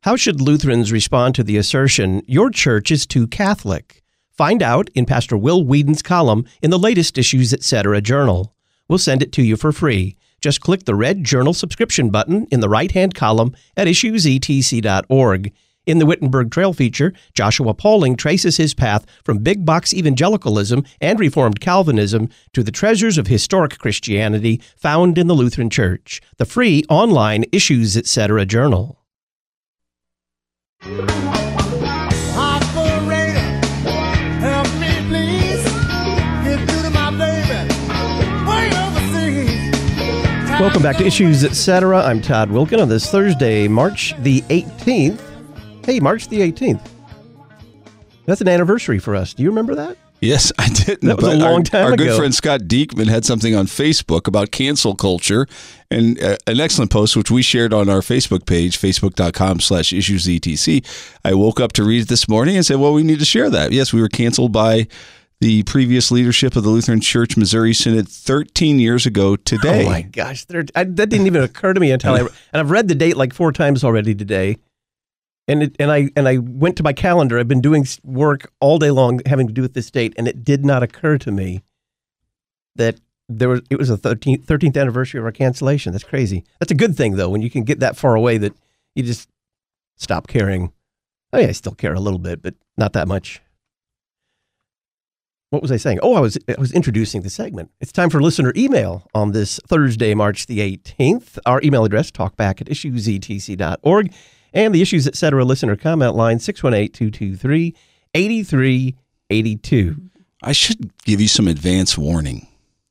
How should Lutherans respond to the assertion, your church is too Catholic? Find out in Pastor Will Whedon's column in the latest Issues Etc. journal. We'll send it to you for free. Just click the red journal subscription button in the right-hand column at issuesetc.org. In the Wittenberg Trail feature, Joshua Pauling traces his path from big box evangelicalism and Reformed Calvinism to the treasures of historic Christianity found in the Lutheran Church. The free online Issues Etc. journal. Welcome back to Issues Etc. I'm Todd Wilkin on this Thursday, March the 18th. Hey, March the 18th. That's an anniversary for us. Do you remember that? Yes, I did. That was a long time ago. Our good friend Scott Diekman had something on Facebook about cancel culture, and an excellent post, which we shared on our Facebook page, facebook.com/issuesetc. I woke up to read it this morning and said, well, we need to share that. Yes, we were canceled by the previous leadership of the Lutheran Church Missouri Synod 13 years ago today. Oh, my gosh. That didn't even occur to me until and I've read the date like 4 times already today. And I went to my calendar. I've been doing work all day long having to do with this date, and it did not occur to me that it was a 13th anniversary of our cancellation. That's crazy. That's a good thing, though, when you can get that far away that you just stop caring. Oh, yeah, I still care a little bit, but not that much. What was I saying? Oh, I was introducing the segment. It's time for listener email on this Thursday, March the 18th. Our email address, talkback@issuesetc.org, and the Issues Etc. listener comment line, 618-223-8382. I should give you some advance warning.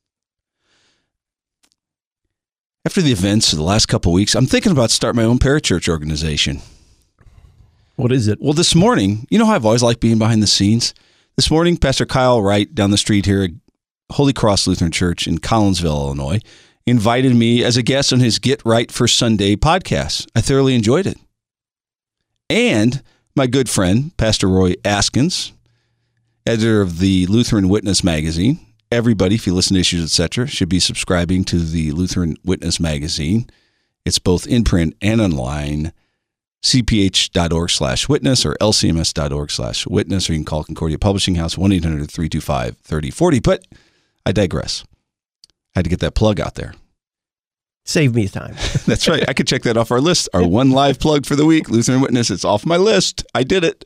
After the events of the last couple of weeks, I'm thinking about starting my own parachurch organization. What is it? Well, this morning, you know how I've always liked being behind the scenes? This morning, Pastor Kyle Wright down the street here at Holy Cross Lutheran Church in Collinsville, Illinois, invited me as a guest on his Get Right for Sunday podcast. I thoroughly enjoyed it. And my good friend, Pastor Roy Askins, editor of the Lutheran Witness magazine. Everybody, if you listen to Issues, etc., should be subscribing to the Lutheran Witness magazine. It's both in print and online. cph.org/witness or lcms.org/witness, or you can call Concordia Publishing House 1-800-325-3040. But I digress. I had to get that plug out there. Save me time. That's right. I could check that off our list. Our one live plug for the week, Lutheran Witness. It's off my list. I did it.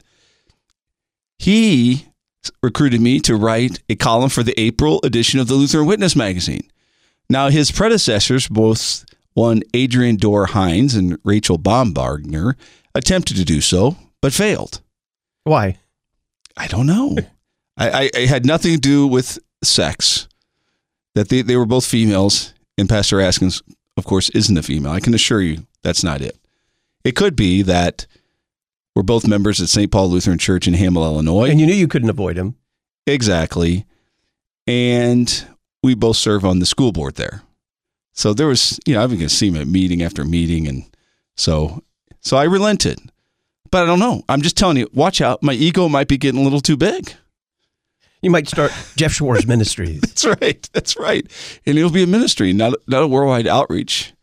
He recruited me to write a column for the April edition of the Lutheran Witness magazine. Now, his predecessors, both one Adrian Dorr Hines and Rachel Baumgartner, attempted to do so, but failed. Why? I don't know. I had nothing to do with sex. That they were both females, and Pastor Askins, of course, isn't a female. I can assure you that's not it. It could be that we're both members at St. Paul Lutheran Church in Hamel, Illinois. And you knew you couldn't avoid him. Exactly. And we both serve on the school board there. So there was, I've been going to see him at meeting after meeting, and so I relented. But I don't know. I'm just telling you, watch out. My ego might be getting a little too big. You might start Jeff Schwartz Ministries. That's right. And it'll be a ministry, not a worldwide outreach.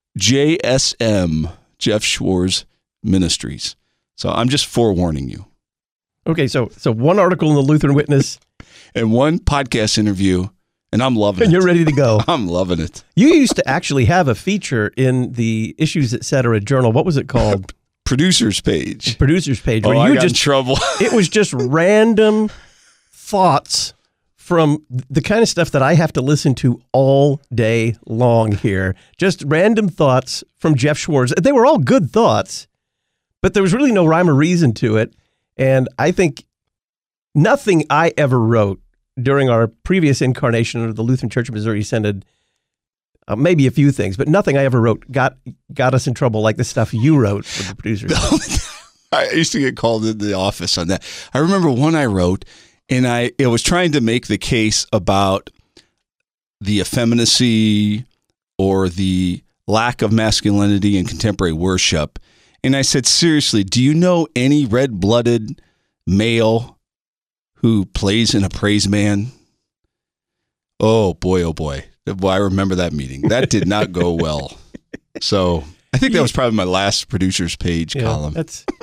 JSM, Jeff Schwartz Ministries. So I'm just forewarning you. Okay, so one article in the Lutheran Witness. And one podcast interview. And I'm loving it. And you're ready to go. I'm loving it. You used to actually have a feature in the Issues Etc. journal. What was it called? Producer's page. Producer's page. Where I got in trouble. It was just random thoughts from the kind of stuff that I have to listen to all day long here. Just random thoughts from Jeff Schwartz. They were all good thoughts, but there was really no rhyme or reason to it. And I think nothing I ever wrote during our previous incarnation of the Lutheran Church of Missouri Synod, maybe a few things, but nothing I ever wrote got us in trouble like the stuff you wrote for the producers. I used to get called into the office on that. I remember one I wrote, and I was trying to make the case about the effeminacy or the lack of masculinity in contemporary worship. And I said, seriously, do you know any red-blooded male who plays in a praise band? Oh boy. Boy, I remember that meeting. That did not go well. So I think that was probably my last producer's page column.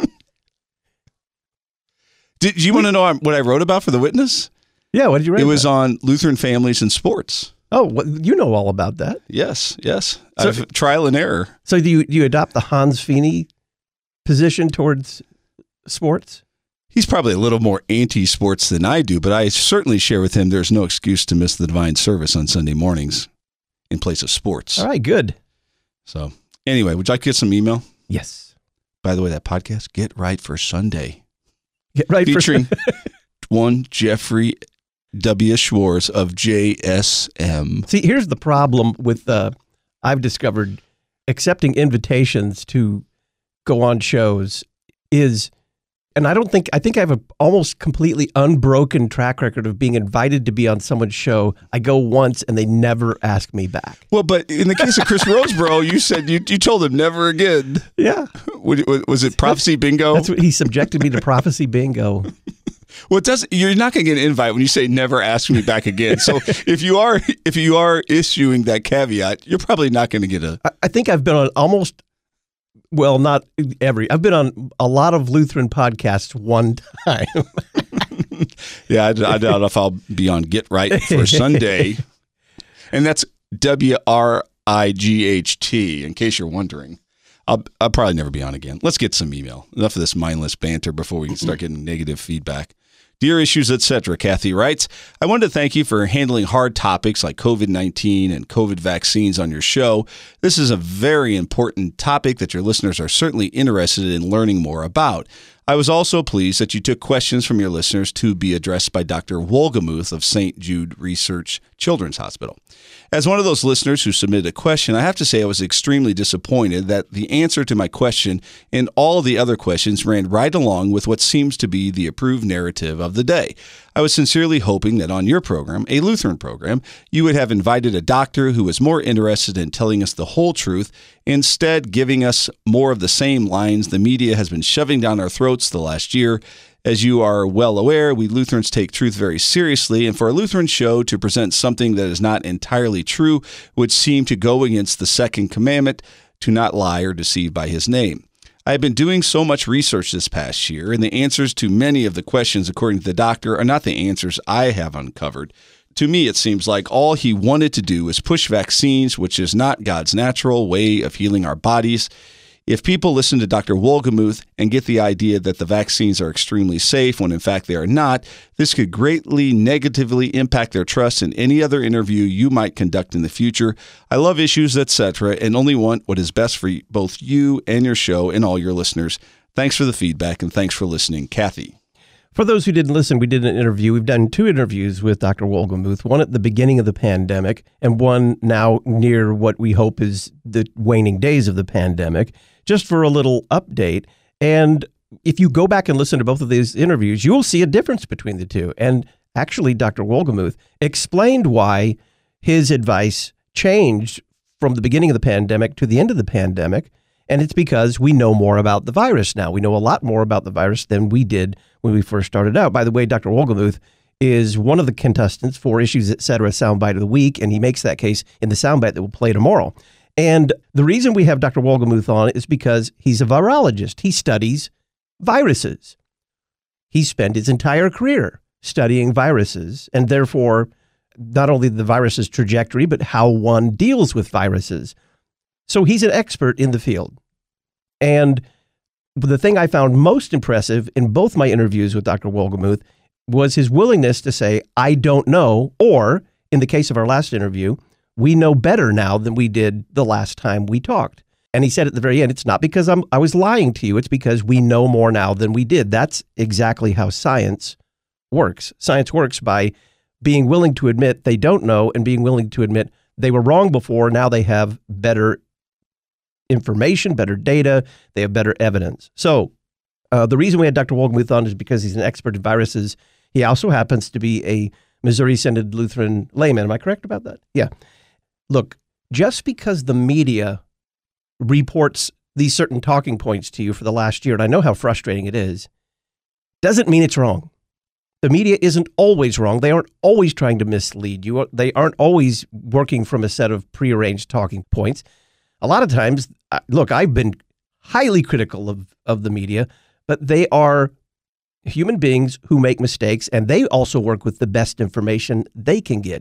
Did you want to know what I wrote about for The Witness? Yeah, what did you write? It was on Lutheran families and sports. Oh, well, you know all about that. Yes. So, trial and error. So do you adopt the Hans Feeney position towards sports? He's probably a little more anti-sports than I do, but I certainly share with him there's no excuse to miss the divine service on Sunday mornings in place of sports. All right, good. So anyway, would you like to get some email? Yes. By the way, that podcast, Get Right for Sunday. Get Right featuring one Jeffrey W. Schwartz of JSM. See, here's the problem with, I've discovered, accepting invitations to go on shows is, and I think I have an almost completely unbroken track record of being invited to be on someone's show. I go once and they never ask me back. Well, but in the case of Chris Roseborough, you said you told him never again. Yeah. Was it Prophecy Bingo? That's what he subjected me to, Prophecy Bingo. Well, you're not going to get an invite when you say never ask me back again. So if you are issuing that caveat, you're probably not going to get a. I think I've been on almost. Well, not every. I've been on a lot of Lutheran podcasts one time. Yeah, I don't know if I'll be on Get Right for Sunday. And that's WRIGHT, in case you're wondering. I'll probably never be on again. Let's get some email. Enough of this mindless banter before we can start getting negative feedback. Dear Issues, etc., Kathy writes, I wanted to thank you for handling hard topics like COVID-19 and COVID vaccines on your show. This is a very important topic that your listeners are certainly interested in learning more about. I was also pleased that you took questions from your listeners to be addressed by Dr. Wolgemuth of St. Jude Research Children's Hospital. As one of those listeners who submitted a question, I have to say I was extremely disappointed that the answer to my question and all of the other questions ran right along with what seems to be the approved narrative of the day. I was sincerely hoping that on your program, a Lutheran program, you would have invited a doctor who was more interested in telling us the whole truth, instead giving us more of the same lines the media has been shoving down our throats the last year. As you are well aware, we Lutherans take truth very seriously, and for a Lutheran show to present something that is not entirely true would seem to go against the second commandment, to not lie or deceive by his name. I have been doing so much research this past year, and the answers to many of the questions, according to the doctor, are not the answers I have uncovered. To me, it seems like all he wanted to do was push vaccines, which is not God's natural way of healing our bodies. If people listen to Dr. Wolgemuth and get the idea that the vaccines are extremely safe when in fact they are not, this could greatly negatively impact their trust in any other interview you might conduct in the future. I love Issues, etc., and only want what is best for both you and your show and all your listeners. Thanks for the feedback and thanks for listening, Kathy. For those who didn't listen, we did an interview. We've done 2 interviews with Dr. Wolgemuth, one at the beginning of the pandemic and one now near what we hope is the waning days of the pandemic, just for a little update. And if you go back and listen to both of these interviews, you will see a difference between the two. And actually, Dr. Wolgemuth explained why his advice changed from the beginning of the pandemic to the end of the pandemic. And it's because we know more about the virus now. We know a lot more about the virus than we did when we first started out. By the way, Dr. Wolgemuth is one of the contestants for Issues, etc. Soundbite of the Week, and he makes that case in the soundbite that we'll play tomorrow. And the reason we have Dr. Wolgemuth on is because he's a virologist. He studies viruses. He spent his entire career studying viruses, and therefore not only the virus's trajectory, but how one deals with viruses. So he's an expert in the field. And the thing I found most impressive in both my interviews with Dr. Wolgemuth was his willingness to say, I don't know, or in the case of our last interview, we know better now than we did the last time we talked. And he said at the very end, it's not because I was lying to you, it's because we know more now than we did. That's exactly how science works. Science works by being willing to admit they don't know and being willing to admit they were wrong before. Now they have better information, better data, they have better evidence. So the reason we had Dr. Wolgemuth on is because he's an expert in viruses. He also happens to be a Missouri Synod Lutheran layman. Am I correct about that? Yeah. Look, just because the media reports these certain talking points to you for the last year, and I know how frustrating it is, doesn't mean it's wrong. The media isn't always wrong. They aren't always trying to mislead you. They aren't always working from a set of prearranged talking points. A lot of times, look, I've been highly critical of the media, but they are human beings who make mistakes, and they also work with the best information they can get.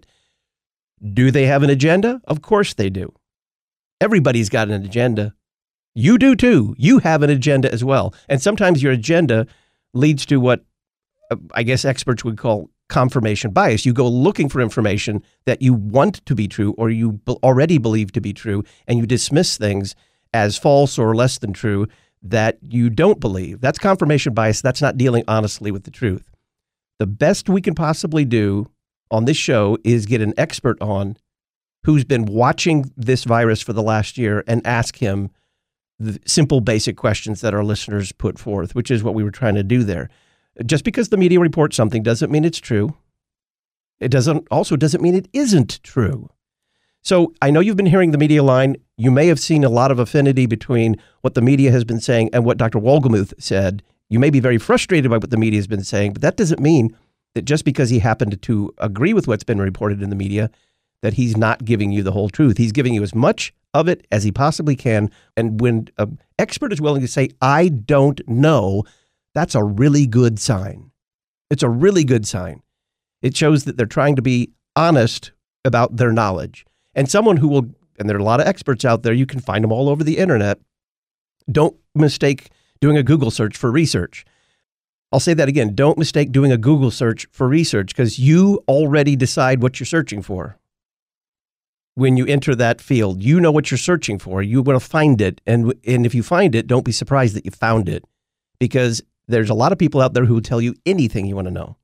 Do they have an agenda? Of course they do. Everybody's got an agenda. You do too. You have an agenda as well. And sometimes your agenda leads to what I guess experts would call confirmation bias. You go looking for information that you want to be true or you already believe to be true, and you dismiss things as false or less than true that you don't believe. That's confirmation bias. That's not dealing honestly with the truth. The best we can possibly do on this show is get an expert on who's been watching this virus for the last year and ask him the simple, basic questions that our listeners put forth, which is what we were trying to do there. Just because the media reports something doesn't mean it's true. It doesn't mean it isn't true. So I know you've been hearing the media line. You may have seen a lot of affinity between what the media has been saying and what Dr. Wohlgemuth said. You may be very frustrated by what the media has been saying, but that doesn't mean that just because he happened to agree with what's been reported in the media, that he's not giving you the whole truth. He's giving you as much of it as he possibly can. And when an expert is willing to say, I don't know, that's a really good sign. It's a really good sign. It shows that they're trying to be honest about their knowledge. And someone who will, and there are a lot of experts out there, you can find them all over the internet. Don't mistake doing a Google search for research. I'll say that again. Don't mistake doing a Google search for research, because you already decide what you're searching for. When you enter that field, you know what you're searching for. You want to find it. And if you find it, don't be surprised that you found it, because there's a lot of people out there who will tell you anything you want to know.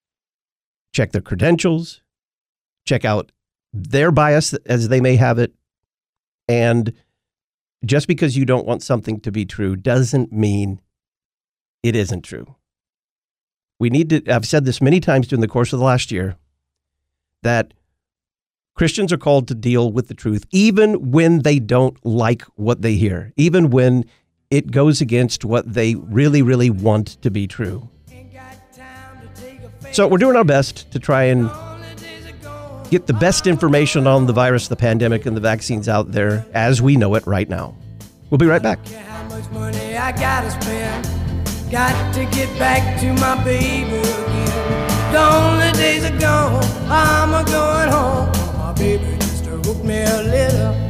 Check their credentials, check out their bias as they may have it. And just because you don't want something to be true doesn't mean it isn't true. We need to, I've said this many times during the course of the last year, that Christians are called to deal with the truth, even when they don't like what they hear, even when it goes against what they really, really want to be true. So we're doing our best to try and get the best information on the virus, the pandemic, and the vaccines out there as we know it right now. We'll be right back. How much money I gotta spend? Got to get back to my baby again. The only days are gone, I'm a-going home. My baby just wrote me a letter.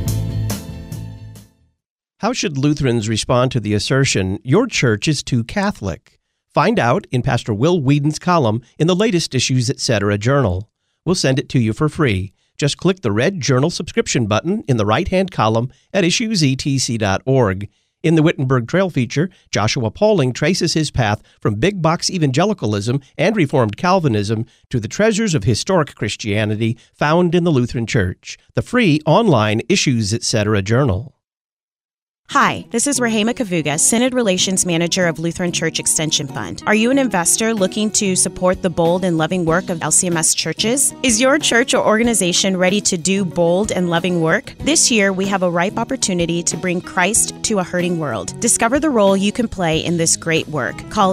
How should Lutherans respond to the assertion, your church is too Catholic? Find out in Pastor Will Whedon's column in the latest Issues Etc. journal. We'll send it to you for free. Just click the red journal subscription button in the right-hand column at issuesetc.org. In the Wittenberg Trail feature, Joshua Pauling traces his path from big box evangelicalism and Reformed Calvinism to the treasures of historic Christianity found in the Lutheran Church, the free online Issues Etc. journal. Hi, this is Rahema Kavuga, Synod Relations Manager of Lutheran Church Extension Fund. Are you an investor looking to support the bold and loving work of LCMS churches? Is your church or organization ready to do bold and loving work? This year, we have a ripe opportunity to bring Christ to a hurting world. Discover the role you can play in this great work. Call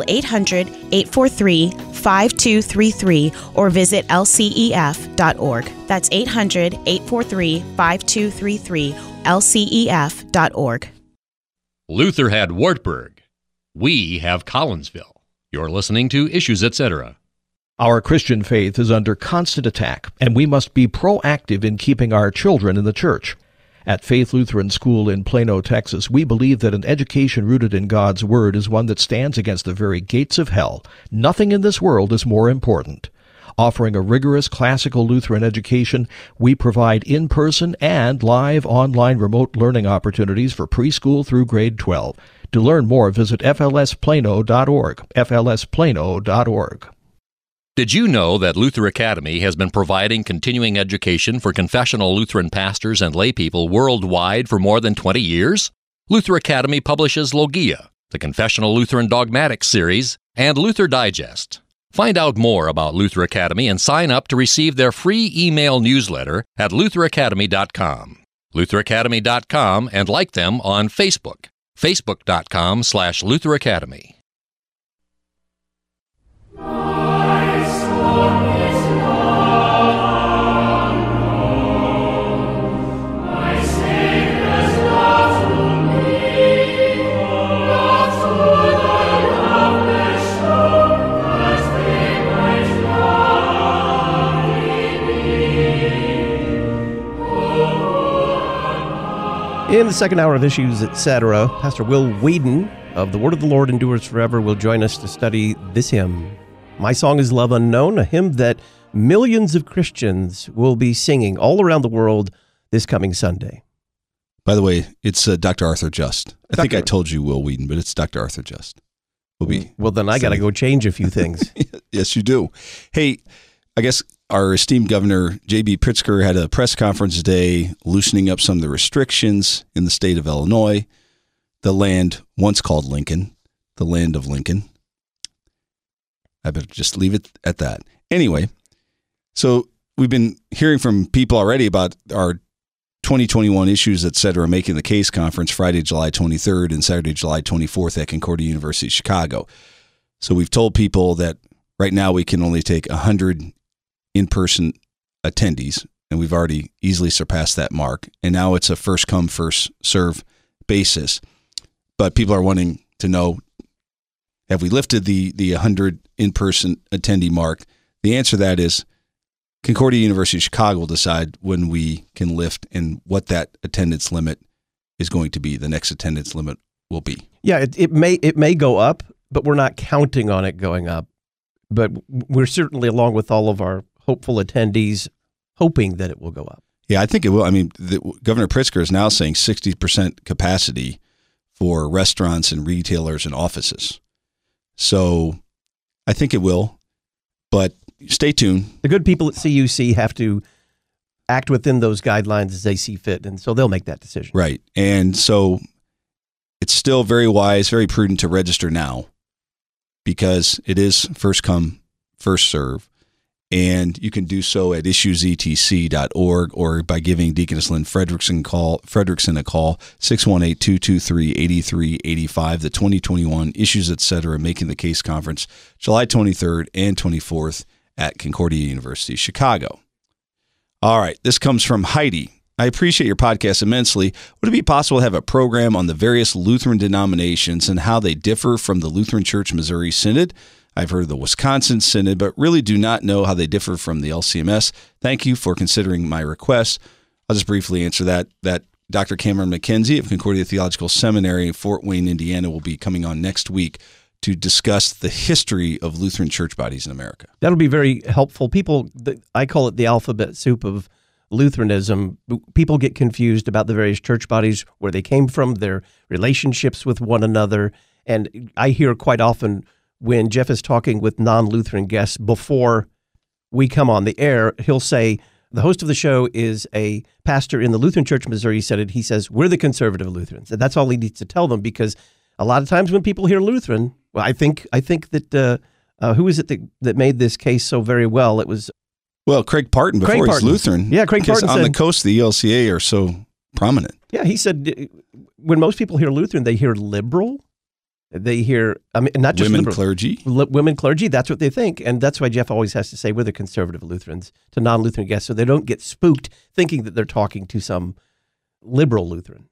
800-843-5233 or visit lcef.org. That's 800-843-5233, lcef.org. Luther had Wartburg. We have Collinsville. You're listening to Issues Etc. Our Christian faith is under constant attack, and we must be proactive in keeping our children in the church. At Faith Lutheran School in Plano, Texas, we believe that an education rooted in God's Word is one that stands against the very gates of hell. Nothing in this world is more important. Offering a rigorous classical Lutheran education, we provide in-person and live online remote learning opportunities for preschool through grade 12. To learn more, visit flsplano.org, flsplano.org. Did you know that Luther Academy has been providing continuing education for confessional Lutheran pastors and laypeople worldwide for more than 20 years? Luther Academy publishes Logia, the Confessional Lutheran Dogmatics series, and Luther Digest. Find out more about Luther Academy and sign up to receive their free email newsletter at lutheracademy.com. lutheracademy.com, and like them on Facebook, facebook.com/Luther Academy. My Savior In the second hour of Issues, Etc., Pastor Will Whedon of The Word of the Lord Endures Forever will join us to study this hymn. My Song is Love Unknown, a hymn that millions of Christians will be singing all around the world this coming Sunday. By the way, it's Dr. Arthur Just. I think I told you Will Whedon, but it's Dr. Arthur Just. Well, then I got to go change a few things. Yes, you do. Hey, I guess our esteemed Governor J.B. Pritzker had a press conference today loosening up some of the restrictions in the state of Illinois, the land once called Lincoln, the land of Lincoln. I better just leave it at that. Anyway, so we've been hearing from people already about our 2021 Issues, Etc., Making the Case conference Friday, July 23rd and Saturday, July 24th at Concordia University, Chicago. So we've told people that right now we can only take 100 in-person attendees, and we've already easily surpassed that mark. And now it's a first-come, first-serve basis. But people are wanting to know, have we lifted the 100 in-person attendee mark? The answer to that is Concordia University Chicago will decide when we can lift and what that attendance limit is going to be. The next attendance limit will be. Yeah, it may go up, but we're not counting on it going up. But we're certainly, along with all of our hopeful attendees, hoping that it will go up. Yeah, I think it will. I mean, Governor Pritzker is now saying 60% capacity for restaurants and retailers and offices. So I think it will, but stay tuned. The good people at CUC have to act within those guidelines as they see fit, and so they'll make that decision. Right. And so it's still very wise, very prudent to register now because it is first come, first serve. And you can do so at issuesetc.org or by giving Deaconess Lynn Fredrickson a call, 618-223-8385, the 2021 Issues, Etc., Making the Case Conference, July 23rd and 24th at Concordia University, Chicago. All right, this comes from Heidi. I appreciate your podcast immensely. Would it be possible to have a program on the various Lutheran denominations and how they differ from the Lutheran Church Missouri Synod? I've heard of the Wisconsin Synod, but really do not know how they differ from the LCMS. Thank you for considering my request. I'll just briefly answer that. Dr. Cameron McKenzie of Concordia Theological Seminary in Fort Wayne, Indiana, will be coming on next week to discuss the history of Lutheran church bodies in America. That'll be very helpful. People, I call it the alphabet soup of Lutheranism. People get confused about the various church bodies, where they came from, their relationships with one another. And I hear quite often when Jeff is talking with non-Lutheran guests before we come on the air, he'll say, the host of the show is a pastor in the Lutheran Church Missouri Synod. He says, we're the conservative Lutherans. And that's all he needs to tell them, because a lot of times when people hear Lutheran, well, I think that, who is it that made this case so very well? It was... Well, Craig Parton, before he's Lutheran. Yeah, Craig Parton on said, the coast, the ELCA are so prominent. Yeah, he said, when most people hear Lutheran, they hear liberal. They hear, not just women liberal, clergy. Women clergy, that's what they think. And that's why Jeff always has to say we're the conservative Lutherans to non-Lutheran guests, so they don't get spooked thinking that they're talking to some liberal Lutheran.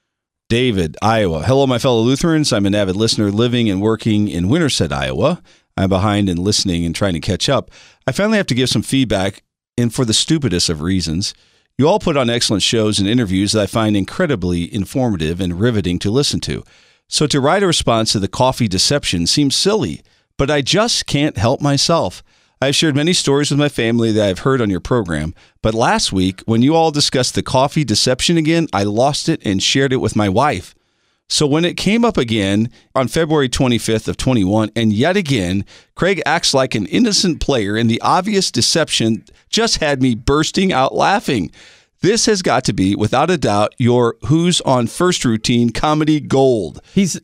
David, Iowa. Hello, my fellow Lutherans. I'm an avid listener living and working in Winterset, Iowa. I'm behind in listening and trying to catch up. I finally have to give some feedback, and for the stupidest of reasons. You all put on excellent shows and interviews that I find incredibly informative and riveting to listen to. So to write a response to the coffee deception seems silly, but I just can't help myself. I've shared many stories with my family that I've heard on your program, but last week, when you all discussed the coffee deception again, I lost it and shared it with my wife. So when it came up again on February 25th of 21, and yet again, Craig acts like an innocent player, and the obvious deception just had me bursting out laughing. This has got to be, without a doubt, your Who's on First routine comedy gold. He's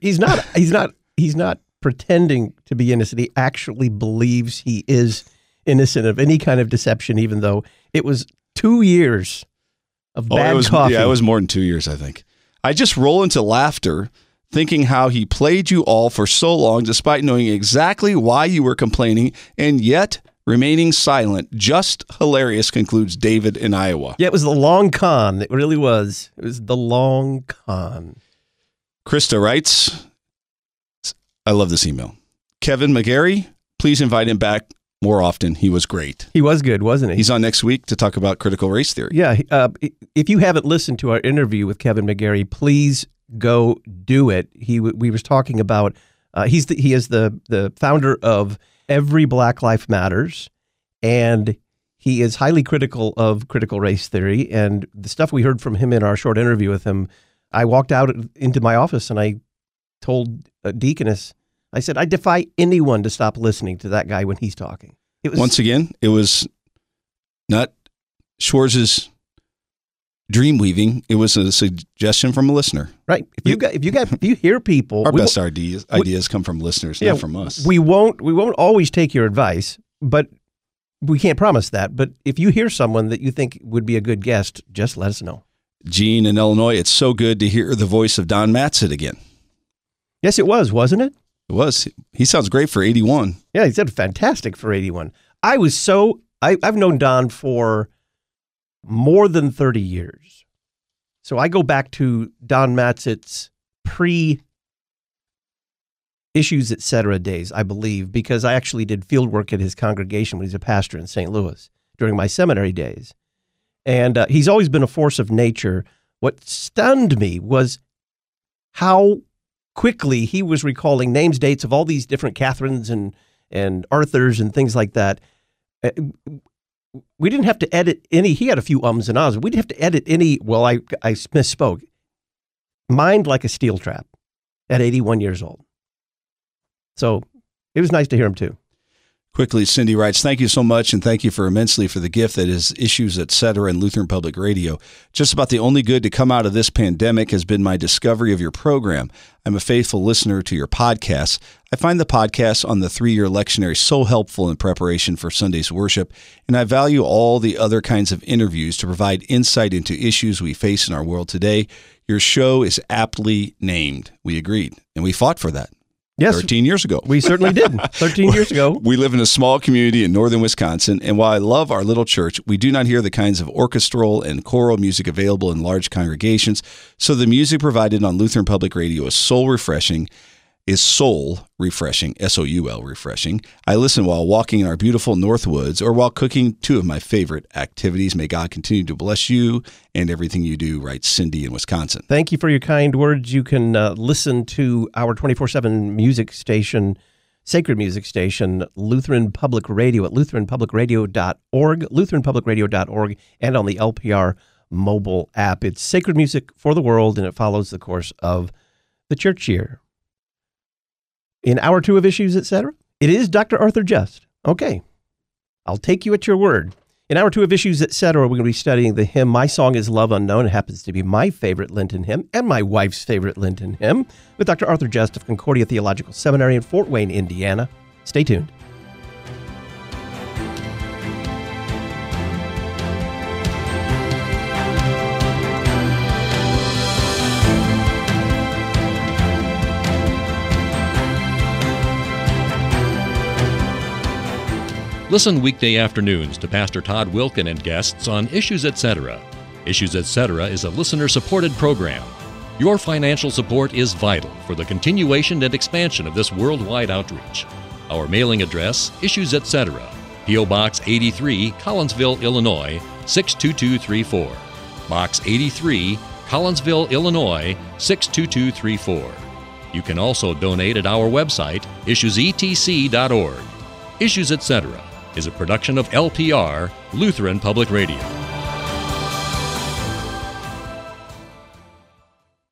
not pretending to be innocent. He actually believes he is innocent of any kind of deception, even though it was 2 years of bad coffee. Yeah, it was more than 2 years, I think. I just roll into laughter, thinking how he played you all for so long, despite knowing exactly why you were complaining, and yet remaining silent. Just hilarious, concludes David in Iowa. Yeah, it was the long con. It really was. It was the long con. Krista writes, I love this email. Kevin McGarry, please invite him back more often. He was great. He was good, wasn't he? He's on next week to talk about critical race theory. Yeah. If you haven't listened to our interview with Kevin McGarry, please go do it. We was talking about he is the founder of Every Black Life Matters, and he is highly critical of critical race theory. And the stuff we heard from him in our short interview with him, I walked out into my office and I told Deaconess, I said, I defy anyone to stop listening to that guy when he's talking. Once again, it was not Schwartz's dream weaving. It was a suggestion from a listener. Right. If you hear people, our best ideas come from listeners, not from us. We won't always take your advice, but we can't promise that. But if you hear someone that you think would be a good guest, just let us know. Gene in Illinois, it's so good to hear the voice of Don Matzik again. Yes, it was, wasn't it? It was. He sounds great for 81. Yeah, he sounded fantastic for 81. I've known Don for more than 30 years. So I go back to Don Matzik's pre-Issues, Etc. days, I believe, because I actually did field work at his congregation when he's a pastor in St. Louis during my seminary days. And he's always been a force of nature. What stunned me was how quickly he was recalling names, dates of all these different Catherines and Arthurs and things like that. We didn't have to edit any. He had a few ums and ahs. We didn't have to edit any. Well, I misspoke. Mind like a steel trap at 81 years old. So it was nice to hear him too. Quickly, Cindy writes, thank you so much, and thank you immensely for the gift that is Issues, Etc. and Lutheran Public Radio. Just about the only good to come out of this pandemic has been my discovery of your program. I'm a faithful listener to your podcasts. I find the podcasts on the 3-year lectionary so helpful in preparation for Sunday's worship, and I value all the other kinds of interviews to provide insight into issues we face in our world today. Your show is aptly named. We agreed, and we fought for that. Yes, 13 years ago. We certainly did. 13 years ago. We live in a small community in northern Wisconsin, and while I love our little church, we do not hear the kinds of orchestral and choral music available in large congregations, so the music provided on Lutheran Public Radio is soul refreshing, S-O-U-L refreshing. I listen while walking in our beautiful North Woods or while cooking, two of my favorite activities. May God continue to bless you and everything you do, writes Cindy in Wisconsin. Thank you for your kind words. You can listen to our 24/7 music station, sacred music station, Lutheran Public Radio at lutheranpublicradio.org, lutheranpublicradio.org, and on the LPR mobile app. It's sacred music for the world, and it follows the course of the church year. In hour 2 of Issues, Etc., it is Dr. Arthur Just. Okay, I'll take you at your word. In hour 2 of Issues, Etc., we're going to be studying the hymn, My Song is Love Unknown. It happens to be my favorite Lenten hymn and my wife's favorite Lenten hymn with Dr. Arthur Just of Concordia Theological Seminary in Fort Wayne, Indiana. Stay tuned. Listen weekday afternoons to Pastor Todd Wilken and guests on Issues, Etc. Issues, Etc. is a listener-supported program. Your financial support is vital for the continuation and expansion of this worldwide outreach. Our mailing address, Issues, Etc., P.O. Box 83, Collinsville, Illinois, 62234. Box 83, Collinsville, Illinois, 62234. You can also donate at our website, issuesetc.org. Issues, Etc. is a production of LPR, Lutheran Public Radio.